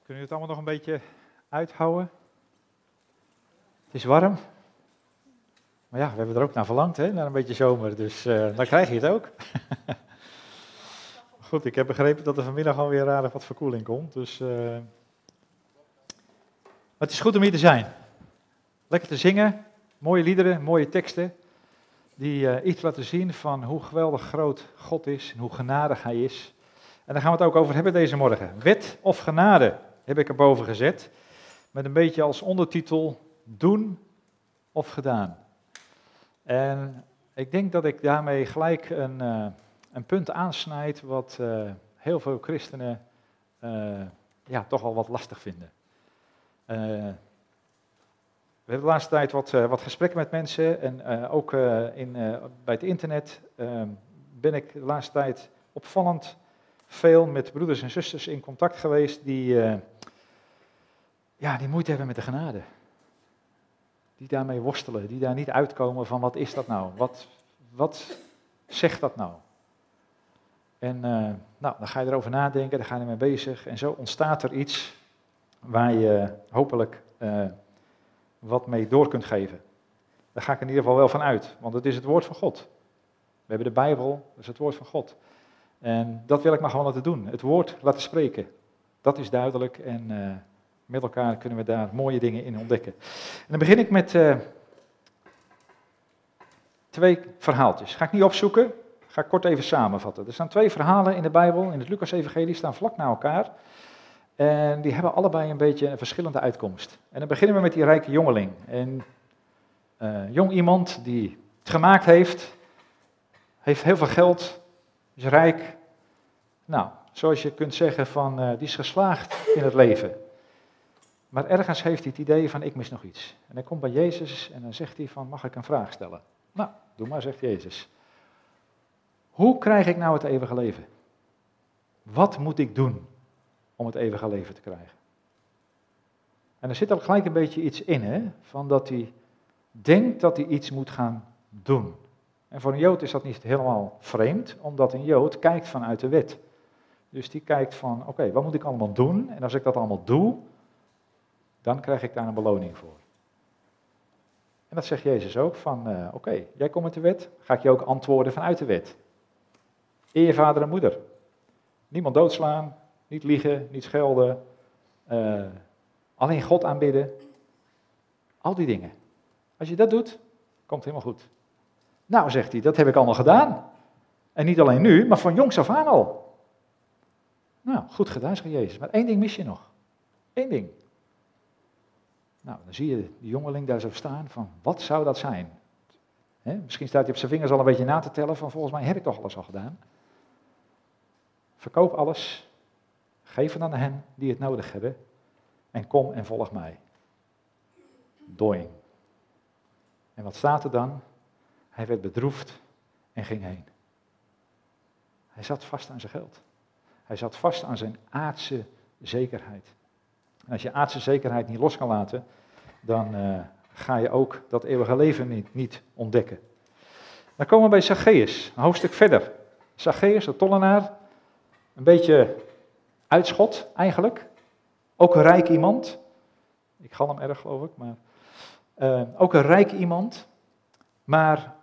Kunnen jullie het allemaal nog een beetje uithouden? Het is warm. Maar ja, we hebben er ook naar verlangd, hè? Naar een beetje zomer. Dus dan krijg je het ook. Goed, ik heb begrepen dat er vanmiddag alweer aardig wat verkoeling komt. Dus, maar het is goed om hier te zijn. Lekker te zingen. Mooie liederen, mooie teksten. Die iets laten zien van hoe geweldig groot God is en hoe genadig Hij is. En daar gaan we het ook over hebben deze morgen. Wet of genade heb ik erboven gezet. Met een beetje als ondertitel doen of gedaan. En ik denk dat ik daarmee gelijk een punt aansnijd wat heel veel christenen toch al wat lastig vinden. We hebben de laatste tijd wat gesprekken met mensen en ook bij het internet ben ik de laatste tijd opvallend veel met broeders en zusters in contact geweest die moeite hebben met de genade. Die daarmee worstelen, die daar niet uitkomen van wat is dat nou, wat zegt dat nou? En dan ga je erover nadenken, daar ga je mee bezig en zo ontstaat er iets waar je hopelijk wat mee door kunt geven. Daar ga ik in ieder geval wel van uit, want het is het woord van God. We hebben de Bijbel, dat is het woord van God. En dat wil ik maar gewoon laten doen, het woord laten spreken. Dat is duidelijk en met elkaar kunnen we daar mooie dingen in ontdekken. En dan begin ik met 2 verhaaltjes. Ga ik niet opzoeken, ga ik kort even samenvatten. Er staan 2 verhalen in de Bijbel, in het Lucas-evangelie, staan vlak na elkaar. En die hebben allebei een beetje een verschillende uitkomst. En dan beginnen we met die rijke jongeling. En jong iemand die het gemaakt heeft heel veel geld, is rijk. Nou, zoals je kunt zeggen van, die is geslaagd in het leven. Maar ergens heeft hij het idee van, ik mis nog iets. En hij komt bij Jezus en dan zegt hij van, mag ik een vraag stellen? Nou, doe maar, zegt Jezus. Hoe krijg ik nou het eeuwige leven? Wat moet ik doen om het eeuwige leven te krijgen? En er zit al gelijk een beetje iets in, hè, van dat hij denkt dat hij iets moet gaan doen. En voor een Jood is dat niet helemaal vreemd, omdat een Jood kijkt vanuit de wet. Dus die kijkt van, oké, wat moet ik allemaal doen? En als ik dat allemaal doe, dan krijg ik daar een beloning voor. En dat zegt Jezus ook, van oké, jij komt met de wet, ga ik je ook antwoorden vanuit de wet. Eer je vader en moeder. Niemand doodslaan, niet liegen, niet schelden, alleen God aanbidden. Al die dingen. Als je dat doet, komt het helemaal goed. Nou, zegt hij, dat heb ik allemaal gedaan. En niet alleen nu, maar van jongs af aan al. Nou, goed gedaan, zegt Jezus. Maar 1 ding mis je nog. 1 ding. Nou, dan zie je die jongeling daar zo staan van, wat zou dat zijn? Misschien staat hij op zijn vingers al een beetje na te tellen van, volgens mij heb ik toch alles al gedaan. Verkoop alles, geef het aan hen die het nodig hebben en kom en volg mij. Doing. En wat staat er dan? Hij werd bedroefd en ging heen. Hij zat vast aan zijn geld. Hij zat vast aan zijn aardse zekerheid. En als je aardse zekerheid niet los kan laten, dan ga je ook dat eeuwige leven niet ontdekken. Dan komen we bij Zacchaeus, een hoofdstuk verder. Zacchaeus, de tollenaar, een beetje uitschot eigenlijk. Ook een rijk iemand. Ik gal hem erg, geloof ik, maar ook een rijk iemand, maar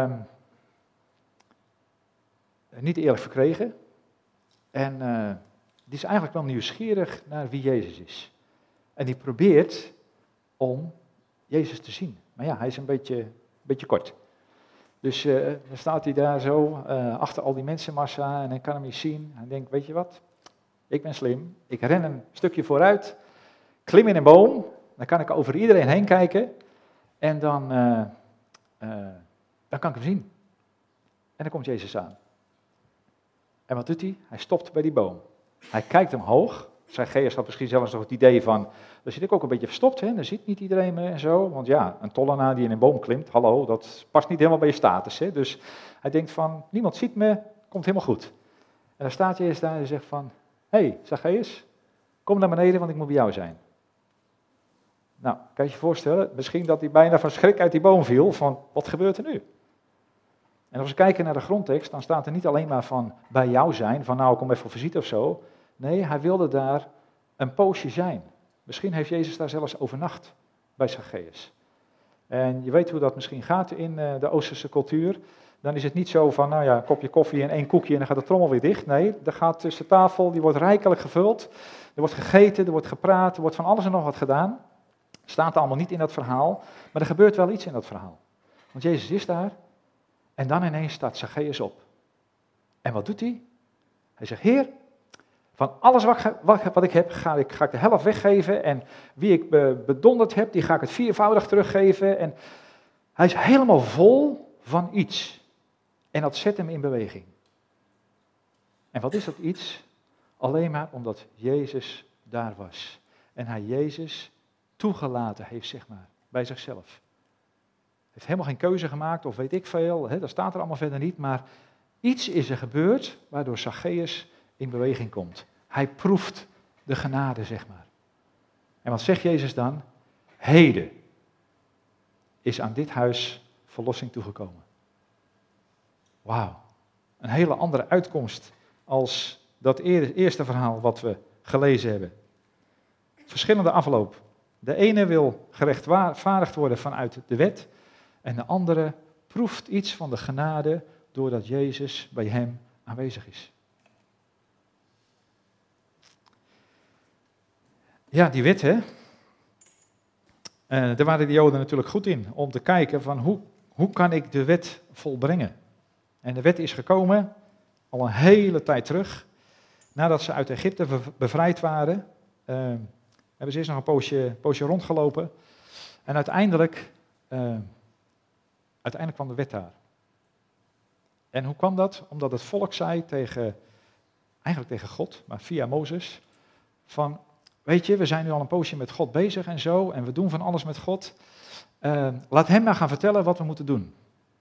niet eerlijk verkregen. En die is eigenlijk wel nieuwsgierig naar wie Jezus is. En die probeert om Jezus te zien. Maar ja, hij is een beetje kort. Dus dan staat hij daar zo achter al die mensenmassa en hij kan hem niet zien. Hij denkt, weet je wat, ik ben slim. Ik ren een stukje vooruit, klim in een boom, dan kan ik over iedereen heen kijken. En dan kan ik hem zien. En dan komt Jezus aan. En wat doet hij? Hij stopt bij die boom. Hij kijkt omhoog. Zacchaeus had misschien zelfs nog het idee van, daar zit ik ook een beetje verstopt, hè? Dan ziet niet iedereen me en zo. Want ja, een tollenaar die in een boom klimt, hallo, dat past niet helemaal bij je status. Hè? Dus hij denkt van, niemand ziet me, komt helemaal goed. En dan staat Jezus daar en zegt van, hey, Zacchaeus, kom naar beneden, want ik moet bij jou zijn. Nou, kan je je voorstellen, misschien dat hij bijna van schrik uit die boom viel, van, wat gebeurt er nu? En als we kijken naar de grondtekst, dan staat er niet alleen maar van bij jou zijn, van nou, kom even voor visite of zo. Nee, hij wilde daar een poosje zijn. Misschien heeft Jezus daar zelfs overnacht bij Zacchaeus. En je weet hoe dat misschien gaat in de Oosterse cultuur. Dan is het niet zo van, nou ja, een kopje koffie en 1 koekje en dan gaat de trommel weer dicht. Nee, er gaat tussen tafel, die wordt rijkelijk gevuld. Er wordt gegeten, er wordt gepraat, er wordt van alles en nog wat gedaan. Staat allemaal niet in dat verhaal, maar er gebeurt wel iets in dat verhaal. Want Jezus is daar en dan ineens staat Zacchaeus op. En wat doet hij? Hij zegt, Heer, van alles wat ik heb, ga ik de helft weggeven. En wie ik bedonderd heb, die ga ik het 4voudig teruggeven. En hij is helemaal vol van iets. En dat zet hem in beweging. En wat is dat iets? Alleen maar omdat Jezus daar was. En hij Jezus toegelaten heeft, zeg maar, bij zichzelf. Hij heeft helemaal geen keuze gemaakt, of weet ik veel, dat staat er allemaal verder niet. Maar iets is er gebeurd, waardoor Zacchaeus in beweging komt. Hij proeft de genade, zeg maar. En wat zegt Jezus dan? Heden is aan dit huis verlossing toegekomen. Wauw, een hele andere uitkomst als dat eerste verhaal wat we gelezen hebben. Verschillende afloop. De ene wil gerechtvaardigd worden vanuit de wet en de andere proeft iets van de genade doordat Jezus bij hem aanwezig is. Ja, die wet, hè. Daar waren de Joden natuurlijk goed in, om te kijken van hoe kan ik de wet volbrengen. En de wet is gekomen, al een hele tijd terug, nadat ze uit Egypte bevrijd waren. Hebben ze eerst nog een poosje rondgelopen. En uiteindelijk kwam de wet daar. En hoe kwam dat? Omdat het volk zei eigenlijk tegen God, maar via Mozes, van, weet je, we zijn nu al een poosje met God bezig en zo, en we doen van alles met God. Laat hem maar gaan vertellen wat we moeten doen.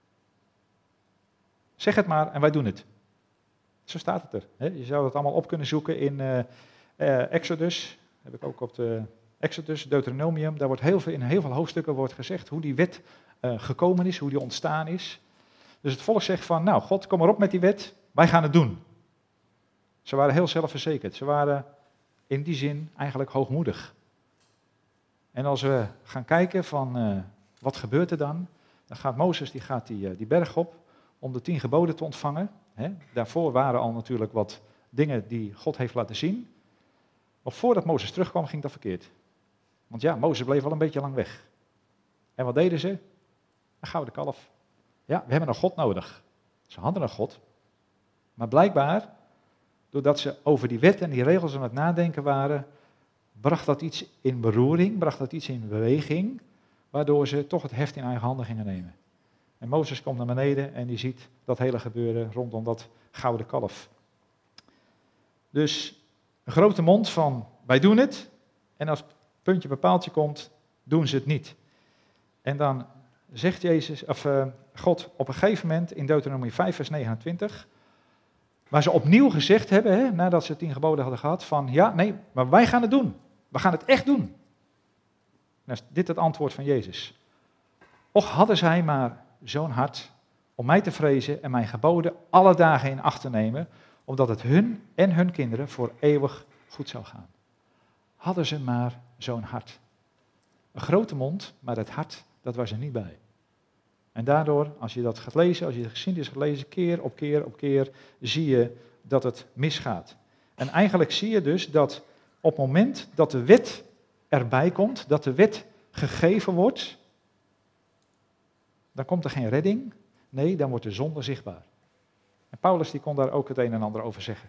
Zeg het maar en wij doen het. Zo staat het er. Hè? Je zou het allemaal op kunnen zoeken in Exodus. Heb ik ook op de Exodus, Deuteronomium. Daar wordt in heel veel hoofdstukken wordt gezegd hoe die wet gekomen is, hoe die ontstaan is. Dus het volk zegt van, nou God, kom maar op met die wet, wij gaan het doen. Ze waren heel zelfverzekerd. Ze waren in die zin eigenlijk hoogmoedig. En als we gaan kijken van wat gebeurt er dan gaat Mozes die berg op om de 10 geboden te ontvangen. Daarvoor waren al natuurlijk wat dingen die God heeft laten zien. Maar voordat Mozes terugkwam ging dat verkeerd. Want ja, Mozes bleef wel een beetje lang weg. En wat deden ze? Een gouden kalf. Ja, we hebben een God nodig. Ze hadden een God. Maar blijkbaar, doordat ze over die wet en die regels aan het nadenken waren, bracht dat iets in beroering, bracht dat iets in beweging, waardoor ze toch het heft in eigen handen gingen nemen. En Mozes komt naar beneden en die ziet dat hele gebeuren rondom dat gouden kalf. Dus een grote mond van, wij doen het, en als het puntje bij paaltje komt, doen ze het niet. En dan zegt God op een gegeven moment in Deuteronomie 5 vers 29, waar ze opnieuw gezegd hebben, nadat ze 10 geboden hadden gehad, van ja, nee, maar wij gaan het doen. We gaan het echt doen. Nou is dit het antwoord van Jezus. Och, hadden zij maar zo'n hart om mij te vrezen en mijn geboden alle dagen in acht te nemen, omdat het hun en hun kinderen voor eeuwig goed zou gaan. Hadden ze maar zo'n hart. Een grote mond, maar het hart, dat was er niet bij. En daardoor, als je dat gaat lezen, als je de geschiedenis gaat lezen, keer op keer op keer, zie je dat het misgaat. En eigenlijk zie je dus dat op het moment dat de wet erbij komt, dat de wet gegeven wordt, dan komt er geen redding, nee, dan wordt de zonde zichtbaar. En Paulus die kon daar ook het een en ander over zeggen.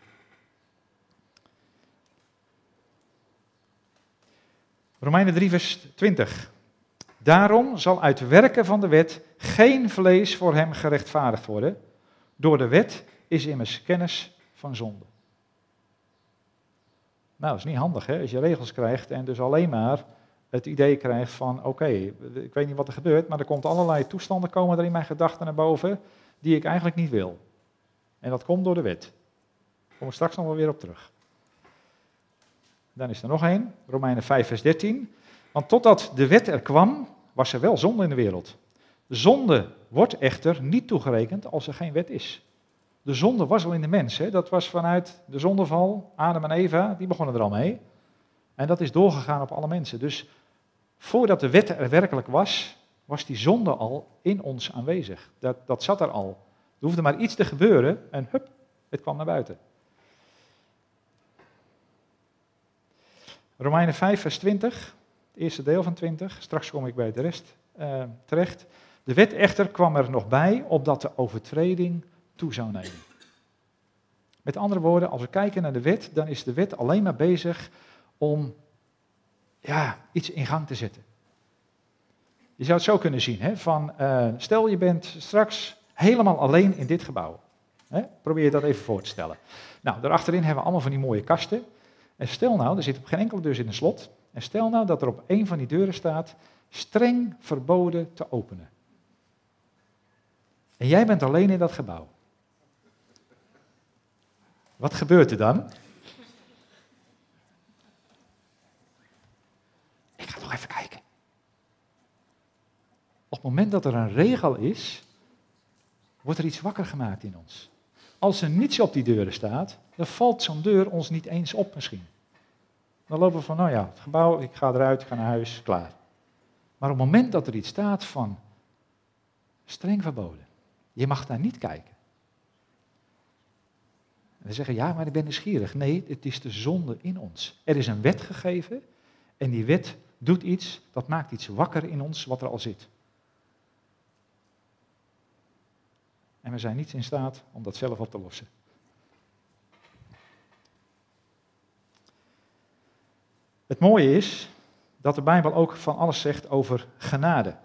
Romeinen 3 vers 20. Daarom zal uit werken van de wet geen vlees voor hem gerechtvaardigd worden. Door de wet is immers kennis van zonde. Nou, dat is niet handig hè, als je regels krijgt en dus alleen maar het idee krijgt van oké, ik weet niet wat er gebeurt, maar er komt allerlei toestanden komen er in mijn gedachten naar boven die ik eigenlijk niet wil. En dat komt door de wet. Daar kom ik straks nog wel weer op terug. Dan is er nog één, Romeinen 5 vers 13. Want totdat de wet er kwam, was er wel zonde in de wereld. De zonde wordt echter niet toegerekend als er geen wet is. De zonde was al in de mens, hè? Dat was vanuit de zondeval, Adam en Eva, die begonnen er al mee. En dat is doorgegaan op alle mensen. Dus voordat de wet er werkelijk was, was die zonde al in ons aanwezig. Dat zat er al. Er hoefde maar iets te gebeuren en hup, het kwam naar buiten. Romeinen 5 vers 20, het eerste deel van 20, straks kom ik bij de rest terecht. De wet echter kwam er nog bij, opdat de overtreding toe zou nemen. Met andere woorden, als we kijken naar de wet, dan is de wet alleen maar bezig om iets in gang te zetten. Je zou het zo kunnen zien, hè, stel je bent straks helemaal alleen in dit gebouw. Hè? Probeer je dat even voor te stellen. Nou, daarachterin hebben we allemaal van die mooie kasten. En stel nou, er zit op geen enkele deur in een slot. En stel nou dat er op een van die deuren staat, streng verboden te openen. En jij bent alleen in dat gebouw. Wat gebeurt er dan? Ik ga nog even kijken. Op het moment dat er een regel is, wordt er iets wakker gemaakt in ons. Als er niets op die deuren staat, dan valt zo'n deur ons niet eens op misschien. Dan lopen we van, het gebouw, ik ga eruit, ik ga naar huis, klaar. Maar op het moment dat er iets staat van streng verboden, je mag daar niet kijken. En dan zeggen, ja, maar ik ben nieuwsgierig. Nee, het is de zonde in ons. Er is een wet gegeven en die wet doet iets, dat maakt iets wakker in ons wat er al zit. En we zijn niet in staat om dat zelf op te lossen. Het mooie is dat de Bijbel ook van alles zegt over genade.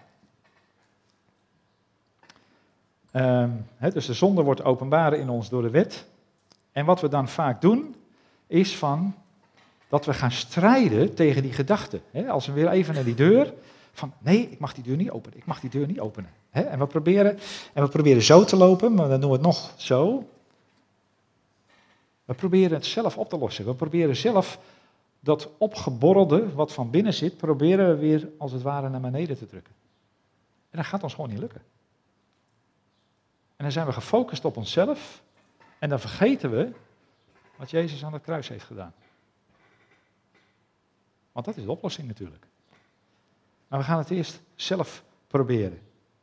Dus de zonde wordt openbaar in ons door de wet. En wat we dan vaak doen, is dat we gaan strijden tegen die gedachte. Als we weer even naar die deur, van nee, ik mag die deur niet openen, ik mag die deur niet openen. En we proberen zo te lopen, maar dan doen we het nog zo. We proberen het zelf op te lossen. We proberen zelf dat opgeborrelde wat van binnen zit, proberen we weer als het ware naar beneden te drukken. En dat gaat ons gewoon niet lukken. En dan zijn we gefocust op onszelf en dan vergeten we wat Jezus aan het kruis heeft gedaan. Want dat is de oplossing natuurlijk. Maar we gaan het eerst zelf proberen.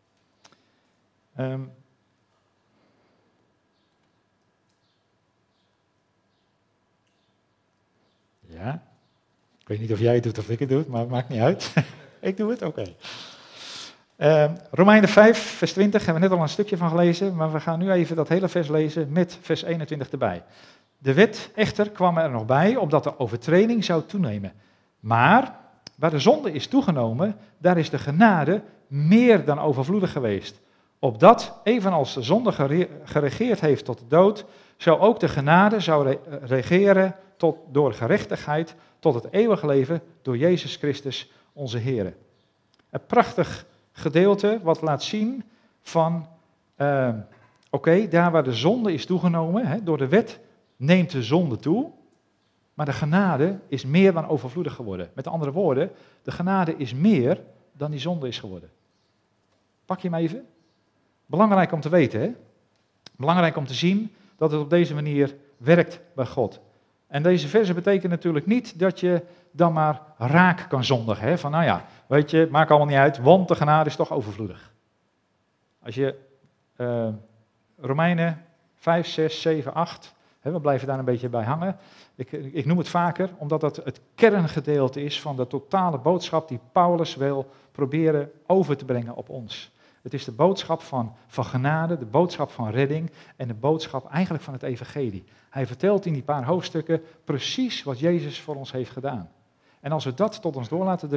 Ja, ik weet niet of jij het doet of ik het doe, maar het maakt niet uit. Ik doe het, oké. Romeinen 5, vers 20, hebben we net al een stukje van gelezen, maar we gaan nu even dat hele vers lezen met vers 21 erbij. De wet echter kwam er nog bij, opdat de overtreding zou toenemen. Maar waar de zonde is toegenomen, daar is de genade meer dan overvloedig geweest. Opdat, evenals de zonde geregeerd heeft tot de dood, zo ook de genade zou regeren door gerechtigheid tot het eeuwige leven door Jezus Christus onze Heer. Een prachtig gedeelte wat laat zien van, daar waar de zonde is toegenomen, door de wet neemt de zonde toe, maar de genade is meer dan overvloedig geworden. Met andere woorden, de genade is meer dan die zonde is geworden. Pak je hem even? Belangrijk om te weten, hè? Belangrijk om te zien dat het op deze manier werkt bij God. En deze verse betekent natuurlijk niet dat je dan maar raak kan zondigen. Hè? Van weet je, maakt allemaal niet uit, want de genade is toch overvloedig. Als je Romeinen 5, 6, 7, 8, we blijven daar een beetje bij hangen. Ik noem het vaker, omdat dat het kerngedeelte is van de totale boodschap die Paulus wil proberen over te brengen op ons. Het is de boodschap van genade, de boodschap van redding en de boodschap eigenlijk van het evangelie. Hij vertelt in die paar hoofdstukken precies wat Jezus voor ons heeft gedaan. En als we dat tot ons door laten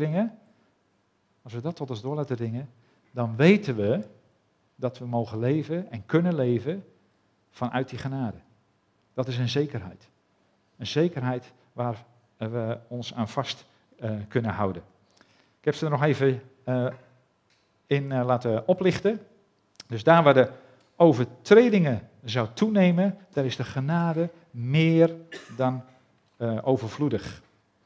dringen, dan weten we dat we mogen leven en kunnen leven vanuit die genade. Dat is een zekerheid. Een zekerheid waar we ons aan vast kunnen houden. Ik heb ze er nog even in laten oplichten. Dus daar waar de overtredingen zou toenemen, daar is de genade meer dan overvloedig.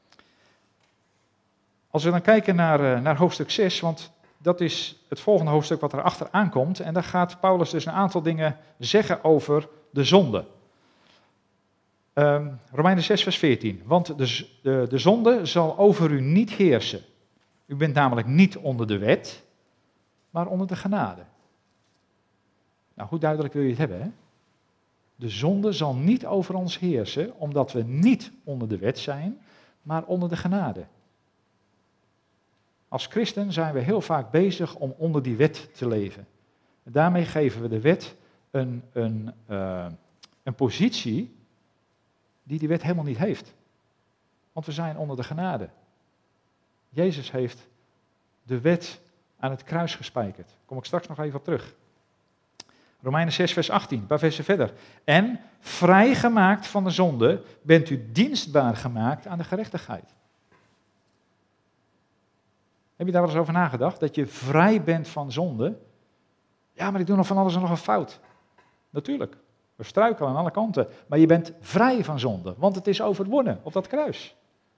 Als we dan kijken naar hoofdstuk 6, want dat is het volgende hoofdstuk wat erachter aankomt, en daar gaat Paulus dus een aantal dingen zeggen over de zonde. Romeinen 6 vers 14. Want de zonde zal over u niet heersen. U bent namelijk niet onder de wet, maar onder de genade. Nou, hoe duidelijk wil je het hebben, hè? De zonde zal niet over ons heersen, omdat we niet onder de wet zijn, maar onder de genade. Als christen zijn we heel vaak bezig om onder die wet te leven. En daarmee geven we de wet een positie die die wet helemaal niet heeft. Want we zijn onder de genade. Jezus heeft de wet aan het kruis gespijkerd. Daar kom ik straks nog even op terug. Romeinen 6 vers 18, een paar versen verder. En vrijgemaakt van de zonde bent u dienstbaar gemaakt aan de gerechtigheid. Heb je daar wel eens over nagedacht? Dat je vrij bent van zonde? Ja, maar ik doe nog van alles en nog een fout. Natuurlijk, we struikelen aan alle kanten. Maar je bent vrij van zonde, want het is overwonnen op dat kruis.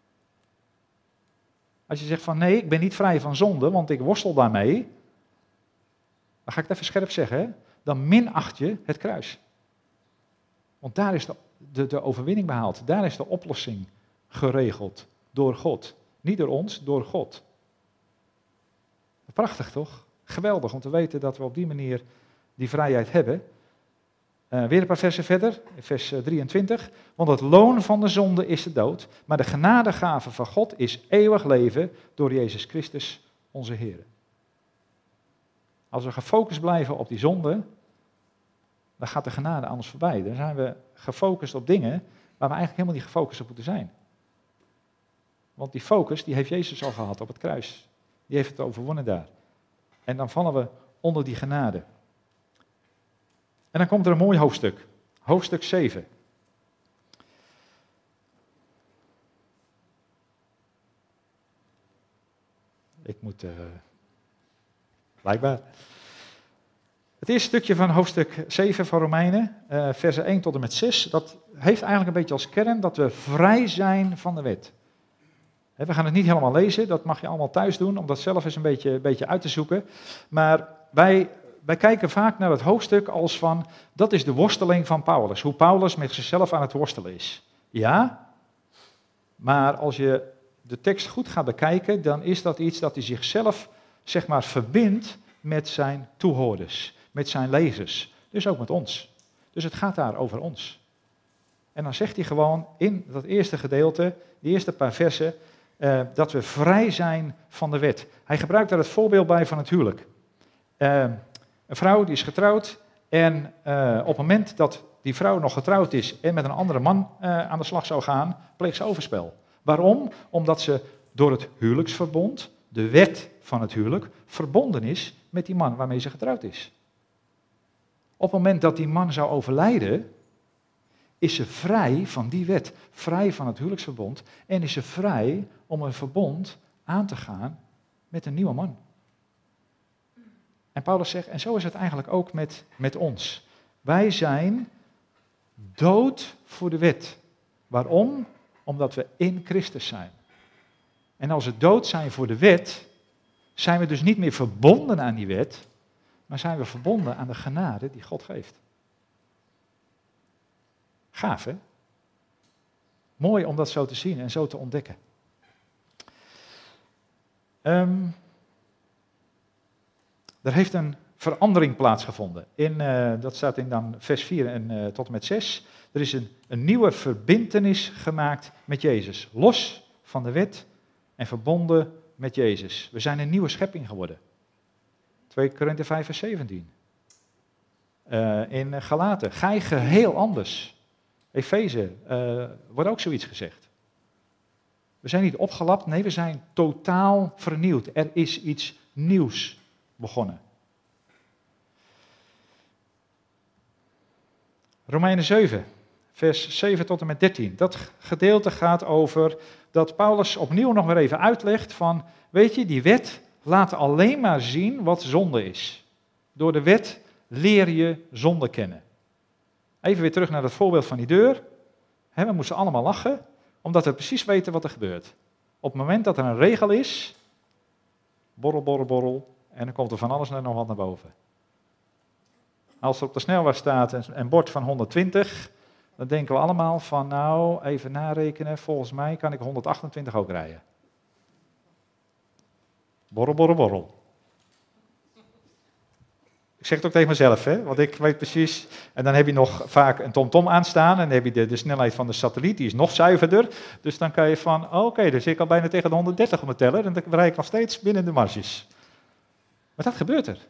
Als je zegt van nee, ik ben niet vrij van zonde, want ik worstel daarmee. Dan ga ik het even scherp zeggen, hè? Dan minacht je het kruis. Want daar is de overwinning behaald. Daar is de oplossing geregeld door God. Niet door ons, door God. Prachtig toch? Geweldig om te weten dat we op die manier die vrijheid hebben. Weer een paar versen verder, vers 23. Want het loon van de zonde is de dood, maar de genadegave van God is eeuwig leven door Jezus Christus onze Heer. Als we gefocust blijven op die zonde, dan gaat de genade aan ons voorbij. Dan zijn we gefocust op dingen waar we eigenlijk helemaal niet gefocust op moeten zijn. Want die focus, die heeft Jezus al gehad op het kruis. Die heeft het overwonnen daar. En dan vallen we onder die genade. En dan komt er een mooi hoofdstuk. Hoofdstuk 7. Ik moet... blijkbaar. Het eerste stukje van hoofdstuk 7 van Romeinen, versen 1 tot en met 6, dat heeft eigenlijk een beetje als kern dat we vrij zijn van de wet. We gaan het niet helemaal lezen, dat mag je allemaal thuis doen, om dat zelf eens een beetje uit te zoeken. Maar wij kijken vaak naar het hoofdstuk als van, dat is de worsteling van Paulus. Hoe Paulus met zichzelf aan het worstelen is. Ja, maar als je de tekst goed gaat bekijken, dan is dat iets dat hij zichzelf, zeg maar, verbindt met zijn toehoorders, met zijn lezers. Dus ook met ons. Dus het gaat daar over ons. En dan zegt hij gewoon in dat eerste gedeelte, die eerste paar versen, dat we vrij zijn van de wet. Hij gebruikt daar het voorbeeld bij van het huwelijk. Een vrouw die is getrouwd en op het moment dat die vrouw nog getrouwd is en met een andere man aan de slag zou gaan, pleegt ze overspel. Waarom? Omdat ze door het huwelijksverbond, de wet van het huwelijk, verbonden is met die man waarmee ze getrouwd is. Op het moment dat die man zou overlijden, is ze vrij van die wet, vrij van het huwelijksverbond en is ze vrij om een verbond aan te gaan met een nieuwe man. En Paulus zegt, en zo is het eigenlijk ook met ons. Wij zijn dood voor de wet. Waarom? Omdat we in Christus zijn. En als we dood zijn voor de wet, zijn we dus niet meer verbonden aan die wet, maar zijn we verbonden aan de genade die God geeft. Gaaf, hè? Mooi om dat zo te zien en zo te ontdekken. Er heeft een verandering plaatsgevonden. Dat staat in dan vers 4 en tot en met 6. Er is een nieuwe verbintenis gemaakt met Jezus. Los van de wet en verbonden met Jezus. We zijn een nieuwe schepping geworden. 2 Korinthe 5 vers 17. In Galaten. Gij geheel anders. Efeze, wordt ook zoiets gezegd. We zijn niet opgelapt, nee, we zijn totaal vernieuwd. Er is iets nieuws begonnen. Romeinen 7, vers 7 tot en met 13. Dat gedeelte gaat over dat Paulus opnieuw nog weer even uitlegt van, weet je, die wet laat alleen maar zien wat zonde is. Door de wet leer je zonde kennen. Even weer terug naar het voorbeeld van die deur. We moesten allemaal lachen, omdat we precies weten wat er gebeurt. Op het moment dat er een regel is, borrel, borrel, borrel, en dan komt er van alles en nog wat naar boven. Als er op de snelweg staat een bord van 120, dan denken we allemaal van, nou, even narekenen, volgens mij kan ik 128 ook rijden. Borrel, borrel, borrel. Ik zeg het ook tegen mezelf, hè, want ik weet precies. En dan heb je nog vaak een TomTom aanstaan en dan heb je de snelheid van de satelliet, die is nog zuiverder. Dus dan kan je van, oké, dan zit ik al bijna tegen de 130 op mijn teller en dan rijd ik nog steeds binnen de marges. Maar dat gebeurt er.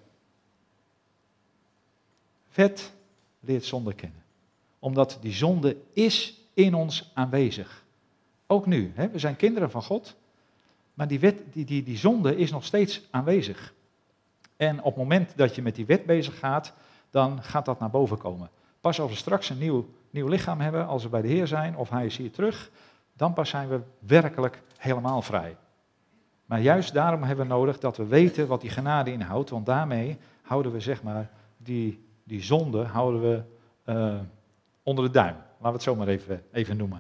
Wet leert zonde kennen. Omdat die zonde is in ons aanwezig. Ook nu, hè, we zijn kinderen van God, maar die zonde is nog steeds aanwezig. En op het moment dat je met die wet bezig gaat, dan gaat dat naar boven komen. Pas als we straks een nieuw lichaam hebben, als we bij de Heer zijn, of Hij is hier terug, dan pas zijn we werkelijk helemaal vrij. Maar juist daarom hebben we nodig dat we weten wat die genade inhoudt, want daarmee houden we zeg maar die zonde houden we onder de duim. Laten we het zo maar even noemen.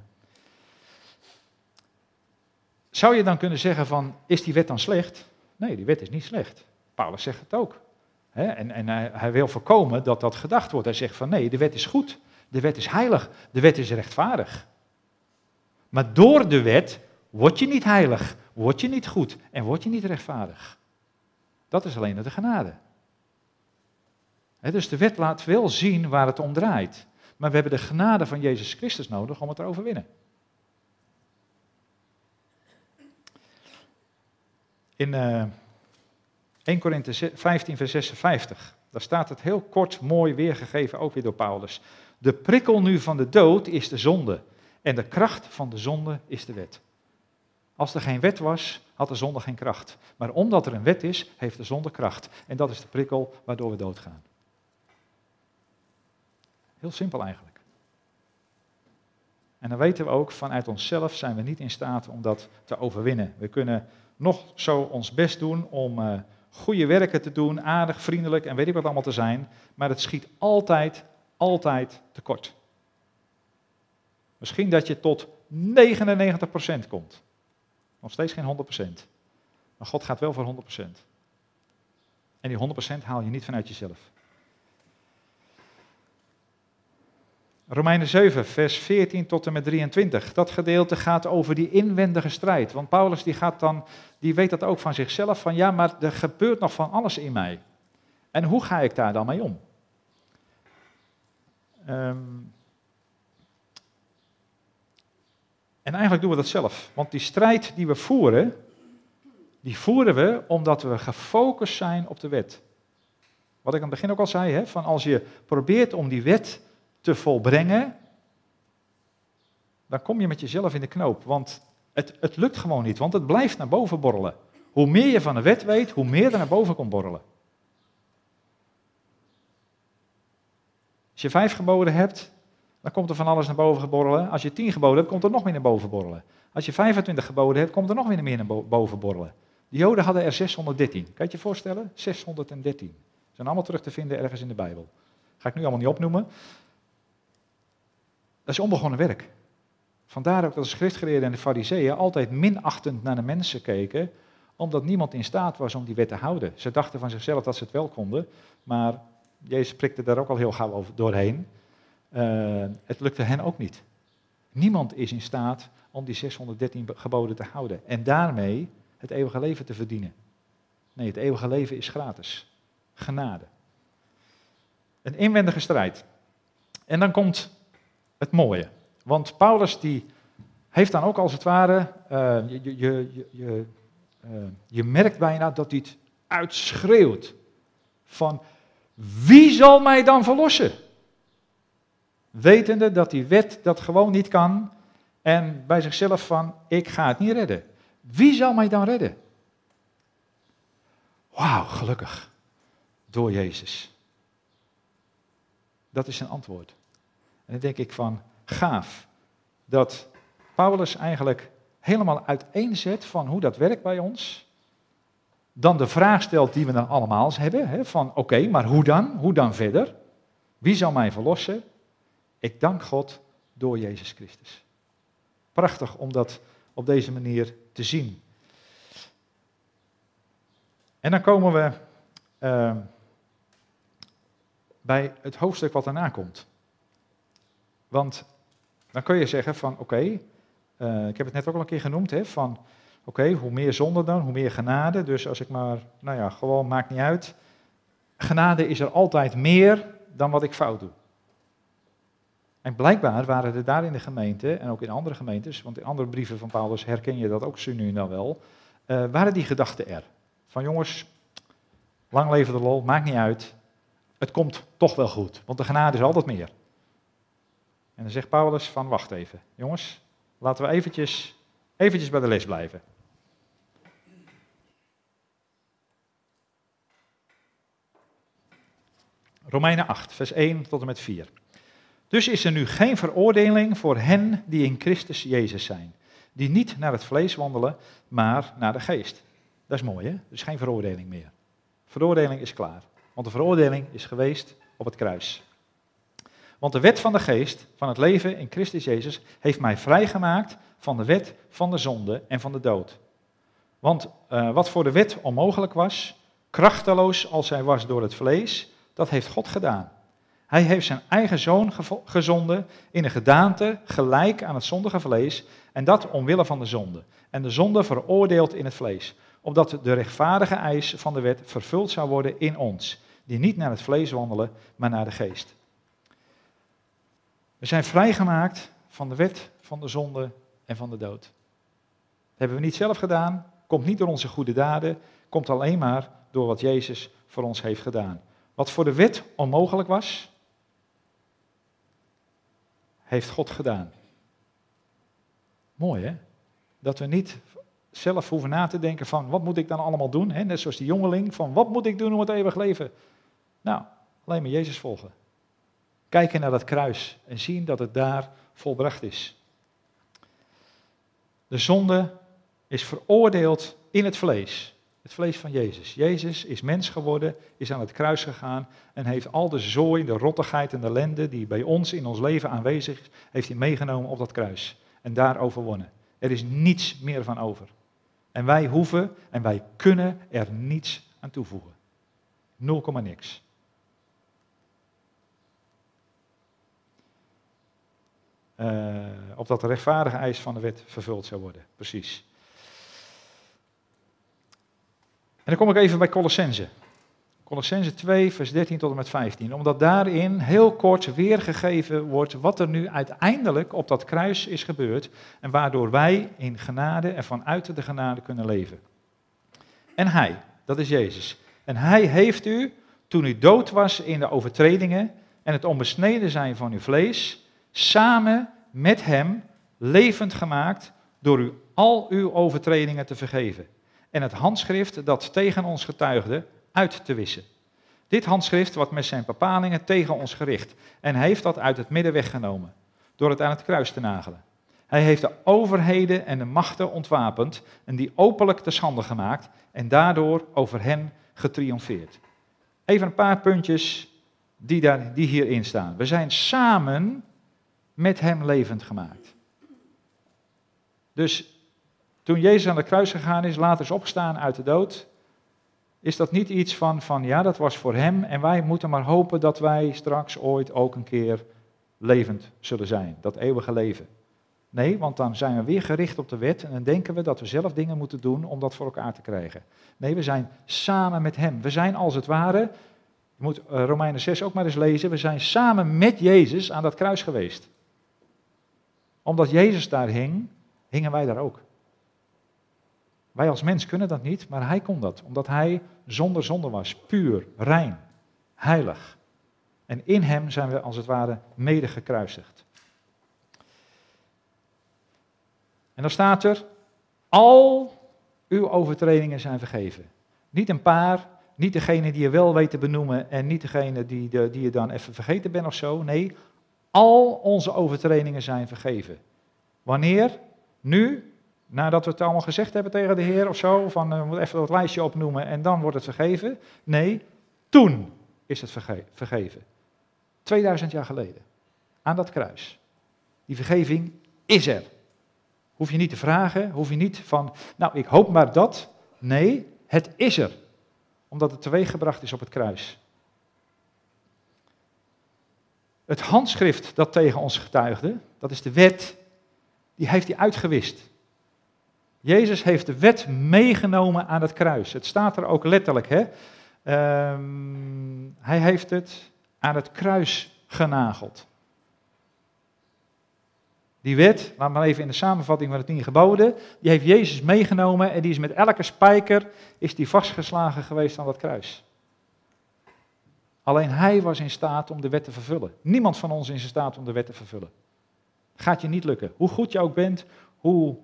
Zou je dan kunnen zeggen van, is die wet dan slecht? Nee, die wet is niet slecht. Paulus zegt het ook. En hij wil voorkomen dat dat gedacht wordt. Hij zegt van nee, de wet is goed. De wet is heilig. De wet is rechtvaardig. Maar door de wet word je niet heilig, word je niet goed en word je niet rechtvaardig. Dat is alleen de genade. Dus de wet laat wel zien waar het om draait. Maar we hebben de genade van Jezus Christus nodig om het te overwinnen. In 1 Korinthe 15 vers 56, daar staat het heel kort, mooi weergegeven, ook weer door Paulus. De prikkel nu van de dood is de zonde en de kracht van de zonde is de wet. Als er geen wet was, had de zonde geen kracht. Maar omdat er een wet is, heeft de zonde kracht. En dat is de prikkel waardoor we doodgaan. Heel simpel eigenlijk. En dan weten we ook, vanuit onszelf zijn we niet in staat om dat te overwinnen. We kunnen nog zo ons best doen om goede werken te doen, aardig, vriendelijk en weet ik wat allemaal te zijn. Maar het schiet altijd tekort. Misschien dat je tot 99% komt. Nog steeds geen 100%. Maar God gaat wel voor 100%. En die 100% haal je niet vanuit jezelf. Romeinen 7, vers 14 tot en met 23. Dat gedeelte gaat over die inwendige strijd. Want Paulus die weet dat ook van zichzelf. Van ja, maar er gebeurt nog van alles in mij. En hoe ga ik daar dan mee om? En eigenlijk doen we dat zelf. Want die strijd die we voeren we omdat we gefocust zijn op de wet. Wat ik aan het begin ook al zei, hè, van als je probeert om die wet te volbrengen, dan kom je met jezelf in de knoop. Want het lukt gewoon niet, want het blijft naar boven borrelen. Hoe meer je van de wet weet, hoe meer er naar boven komt borrelen. Als je 5 geboden hebt, dan komt er van alles naar boven borrelen. Als je 10 geboden hebt, komt er nog meer naar boven borrelen. Als je 25 geboden hebt, komt er nog meer naar boven borrelen. De Joden hadden er 613. Kan je het je voorstellen? 613. Ze zijn allemaal terug te vinden ergens in de Bijbel. Ga ik nu allemaal niet opnoemen. Dat is onbegonnen werk. Vandaar ook dat de schriftgeleerden en de fariseeën altijd minachtend naar de mensen keken, omdat niemand in staat was om die wet te houden. Ze dachten van zichzelf dat ze het wel konden, maar Jezus prikte daar ook al heel gauw doorheen. Het lukte hen ook niet. Niemand is in staat om die 613 geboden te houden en daarmee het eeuwige leven te verdienen. Nee, het eeuwige leven is gratis. Genade. Een inwendige strijd. En dan komt het mooie. Want Paulus die heeft dan ook als het ware, je merkt bijna dat hij het uitschreeuwt. Van wie zal mij dan verlossen? Wetende dat die wet dat gewoon niet kan. En bij zichzelf van, ik ga het niet redden. Wie zal mij dan redden? Wauw, gelukkig. Door Jezus. Dat is zijn antwoord. En dan denk ik van, gaaf. Dat Paulus eigenlijk helemaal uiteenzet van hoe dat werkt bij ons. Dan de vraag stelt die we dan allemaal hebben. Hè, van oké, maar hoe dan? Hoe dan verder? Wie zal mij verlossen? Ik dank God door Jezus Christus. Prachtig om dat op deze manier te zien. En dan komen we bij het hoofdstuk wat daarna komt. Want Dan kun je zeggen van oké, ik heb het net ook al een keer genoemd, hè, van oké, hoe meer zonde dan, hoe meer genade. Dus als ik maar, gewoon maakt niet uit. Genade is er altijd meer dan wat ik fout doe. En blijkbaar waren er daar in de gemeente, en ook in andere gemeentes, want in andere brieven van Paulus herken je dat ook zo nu en dan wel, waren die gedachten er. Van jongens, lang leven de lol, maakt niet uit. Het komt toch wel goed, want de genade is altijd meer. En dan zegt Paulus van wacht even, jongens, laten we eventjes bij de les blijven. Romeinen 8, vers 1 tot en met 4. Dus is er nu geen veroordeling voor hen die in Christus Jezus zijn, die niet naar het vlees wandelen, maar naar de geest. Dat is mooi, hè? Er is geen veroordeling meer. Veroordeling is klaar, want de veroordeling is geweest op het kruis. Want de wet van de geest, van het leven in Christus Jezus, heeft mij vrijgemaakt van de wet van de zonde en van de dood. Want wat voor de wet onmogelijk was, krachteloos als hij was door het vlees, dat heeft God gedaan. Hij heeft zijn eigen zoon gezonden in een gedaante gelijk aan het zondige vlees, en dat omwille van de zonde. En de zonde veroordeeld in het vlees, opdat de rechtvaardige eis van de wet vervuld zou worden in ons, die niet naar het vlees wandelen, maar naar de geest. We zijn vrijgemaakt van de wet van de zonde en van de dood. Dat hebben we niet zelf gedaan, komt niet door onze goede daden, komt alleen maar door wat Jezus voor ons heeft gedaan. Wat voor de wet onmogelijk was, heeft God gedaan. Mooi hè? Dat we niet zelf hoeven na te denken van wat moet ik dan allemaal doen? Hè? Net zoals die jongeling van wat moet ik doen om het eeuwig leven? Nou, alleen maar Jezus volgen. Kijken naar dat kruis en zien dat het daar volbracht is. De zonde is veroordeeld in het vlees. Het vlees van Jezus. Jezus is mens geworden, is aan het kruis gegaan en heeft al de zooi, de rottigheid en de ellende die bij ons in ons leven aanwezig is, heeft hij meegenomen op dat kruis. En daar overwonnen. Er is niets meer van over. En wij hoeven en wij kunnen er niets aan toevoegen. 0, niks. Opdat de rechtvaardige eis van de wet vervuld zou worden. Precies. En dan kom ik even bij Colossenzen. Colossenzen 2, vers 13 tot en met 15. Omdat daarin heel kort weergegeven wordt wat er nu uiteindelijk op dat kruis is gebeurd. En waardoor wij in genade en vanuit de genade kunnen leven. En hij, dat is Jezus. En hij heeft u, toen u dood was in de overtredingen en het onbesneden zijn van uw vlees, samen met hem levend gemaakt door u al uw overtredingen te vergeven. En het handschrift dat tegen ons getuigde uit te wissen. Dit handschrift wordt met zijn bepalingen tegen ons gericht en hij heeft dat uit het midden weggenomen, door het aan het kruis te nagelen. Hij heeft de overheden en de machten ontwapend en die openlijk te schande gemaakt en daardoor over hen getriomfeerd. Even een paar puntjes die hierin staan. We zijn samen met hem levend gemaakt. Dus toen Jezus aan het kruis gegaan is, later is opgestaan uit de dood, is dat niet iets van ja, dat was voor hem en wij moeten maar hopen dat wij straks ooit ook een keer levend zullen zijn, dat eeuwige leven. Nee, want dan zijn we weer gericht op de wet en dan denken we dat we zelf dingen moeten doen om dat voor elkaar te krijgen. Nee, we zijn samen met hem. We zijn als het ware, je moet Romeinen 6 ook maar eens lezen, we zijn samen met Jezus aan dat kruis geweest. Omdat Jezus daar hing, hingen wij daar ook. Wij als mens kunnen dat niet, maar hij kon dat, omdat hij zonder zonde was, puur, rein, heilig. En in hem zijn we als het ware mede gekruisigd. En dan staat er, al uw overtredingen zijn vergeven. Niet een paar, niet degene die je wel weet te benoemen en niet degene die je dan even vergeten bent of zo. Nee, al onze overtredingen zijn vergeven. Wanneer? Nu? Nadat we het allemaal gezegd hebben tegen de Heer of zo, van we moeten even dat lijstje opnoemen en dan wordt het vergeven. Nee, toen is het vergeven. 2000 jaar geleden. Aan dat kruis. Die vergeving is er. Hoef je niet te vragen, hoef je niet van, nou ik hoop maar dat. Nee, het is er. Omdat het teweeggebracht is op het kruis. Het handschrift dat tegen ons getuigde, dat is de wet, die heeft hij uitgewist. Jezus heeft de wet meegenomen aan het kruis. Het staat er ook letterlijk, hè. Hij heeft het aan het kruis genageld. Die wet, laat maar even in de samenvatting van de 10 geboden, die heeft Jezus meegenomen en die is met elke spijker die vastgeslagen geweest aan dat kruis. Alleen hij was in staat om de wet te vervullen. Niemand van ons is in staat om de wet te vervullen. Gaat je niet lukken. Hoe goed je ook bent, hoe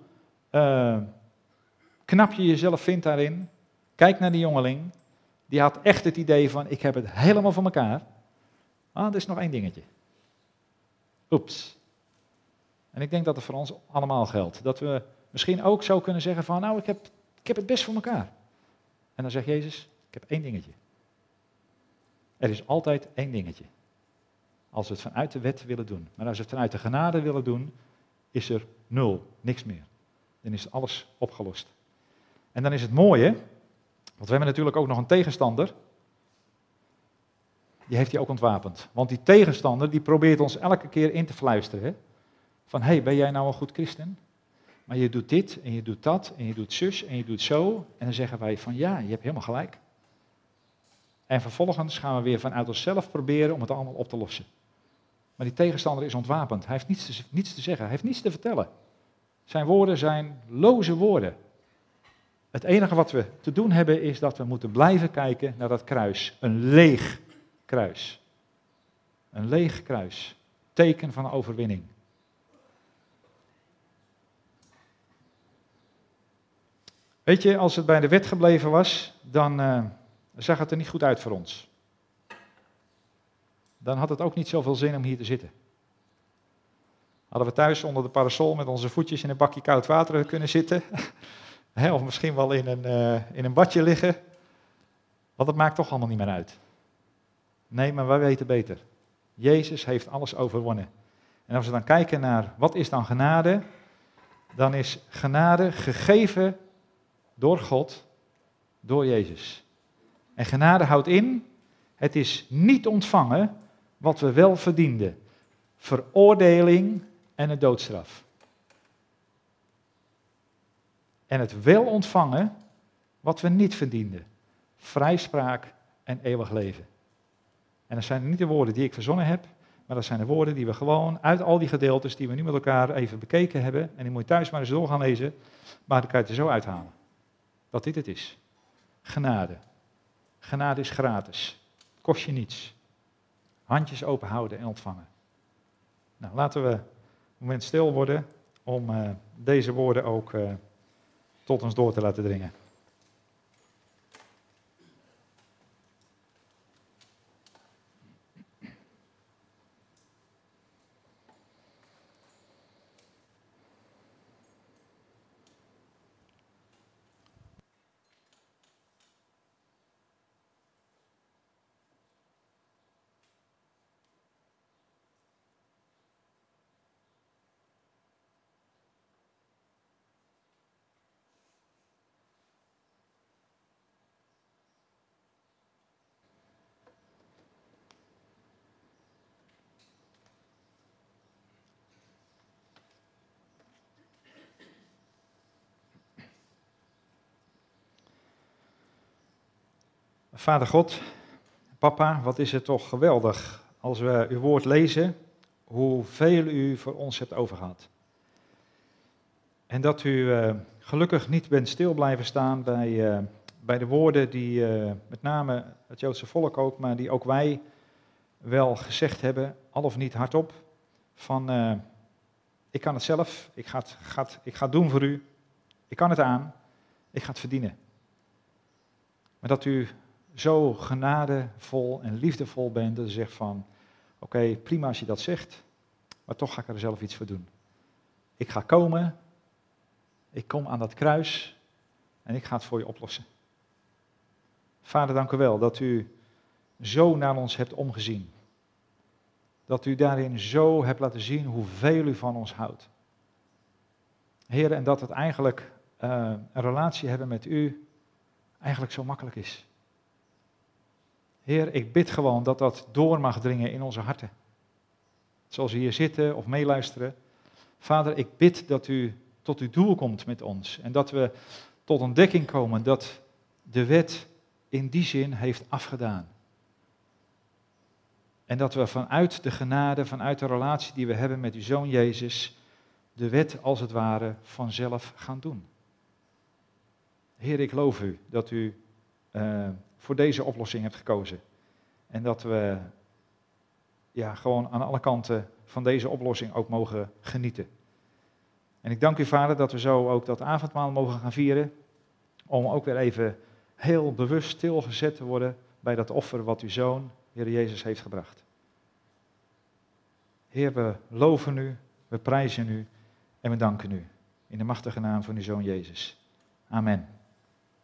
knap je jezelf vindt daarin. Kijk naar die jongeling. Die had echt het idee van, ik heb het helemaal voor elkaar. Maar er is nog 1 dingetje. Oeps. En ik denk dat het voor ons allemaal geldt. Dat we misschien ook zo kunnen zeggen van, nou, ik heb het best voor elkaar. En dan zegt Jezus, ik heb 1 dingetje. Er is altijd 1 dingetje. Als we het vanuit de wet willen doen. Maar als we het vanuit de genade willen doen, is er 0, niks meer. Dan is alles opgelost. En dan is het mooie, want we hebben natuurlijk ook nog een tegenstander. Die heeft hij ook ontwapend. Want die tegenstander, die probeert ons elke keer in te fluisteren. Hè? Van, hey, ben jij nou een goed christen? Maar je doet dit en je doet dat en je doet zus en je doet zo. En dan zeggen wij van, ja, je hebt helemaal gelijk. En vervolgens gaan we weer vanuit onszelf proberen om het allemaal op te lossen. Maar die tegenstander is ontwapend. Hij heeft niets te zeggen, hij heeft niets te vertellen. Zijn woorden zijn loze woorden. Het enige wat we te doen hebben is dat we moeten blijven kijken naar dat kruis. Een leeg kruis. Een leeg kruis. Teken van overwinning. Weet je, als het bij de wet gebleven was, dan zag het er niet goed uit voor ons. Dan had het ook niet zoveel zin om hier te zitten. Hadden we thuis onder de parasol met onze voetjes in een bakje koud water kunnen zitten. Of misschien wel in een badje liggen. Want dat maakt toch allemaal niet meer uit. Nee, maar wij weten beter. Jezus heeft alles overwonnen. En als we dan kijken naar wat is dan genade, dan is genade gegeven door God, door Jezus. En genade houdt in, het is niet ontvangen wat we wel verdienden. Veroordeling en een doodstraf. En het wel ontvangen wat we niet verdienden. Vrijspraak en eeuwig leven. En dat zijn niet de woorden die ik verzonnen heb, maar dat zijn de woorden die we gewoon uit al die gedeeltes die we nu met elkaar even bekeken hebben, en die moet je thuis maar eens door gaan lezen, maar dan kan je het er zo uithalen. Dat dit het is. Genade. Genade is gratis. Kost je niets. Handjes open houden en ontvangen. Nou, laten we een moment stil worden om deze woorden ook tot ons door te laten dringen. Vader God, papa, wat is het toch geweldig als we uw woord lezen, hoeveel u voor ons hebt overgehad. En dat u gelukkig niet bent stil blijven staan bij de woorden die met name het Joodse volk ook, maar die ook wij wel gezegd hebben, al of niet hardop, van ik kan het zelf, ik ga het doen voor u, ik kan het aan, ik ga het verdienen. Maar dat u zo genadevol en liefdevol bent, dat u zegt van, oké, prima als je dat zegt, maar toch ga ik er zelf iets voor doen. Ik ga komen, ik kom aan dat kruis en ik ga het voor je oplossen. Vader, dank u wel dat u zo naar ons hebt omgezien. Dat u daarin zo hebt laten zien hoeveel u van ons houdt. Heer, en dat het eigenlijk een relatie hebben met u eigenlijk zo makkelijk is. Heer, ik bid gewoon dat dat door mag dringen in onze harten. zoals we hier zitten of meeluisteren. Vader, ik bid dat u tot uw doel komt met ons. En dat we tot ontdekking komen dat de wet in die zin heeft afgedaan. En dat we vanuit de genade, vanuit de relatie die we hebben met uw Zoon Jezus, de wet als het ware vanzelf gaan doen. Heer, ik loof u dat u voor deze oplossing hebt gekozen. En dat we gewoon aan alle kanten van deze oplossing ook mogen genieten. En ik dank u, Vader, dat we zo ook dat avondmaal mogen gaan vieren. Om ook weer even heel bewust stilgezet te worden bij dat offer wat uw Zoon, Heer Jezus, heeft gebracht. Heer, we loven u, we prijzen u en we danken u. In de machtige naam van uw Zoon Jezus. Amen.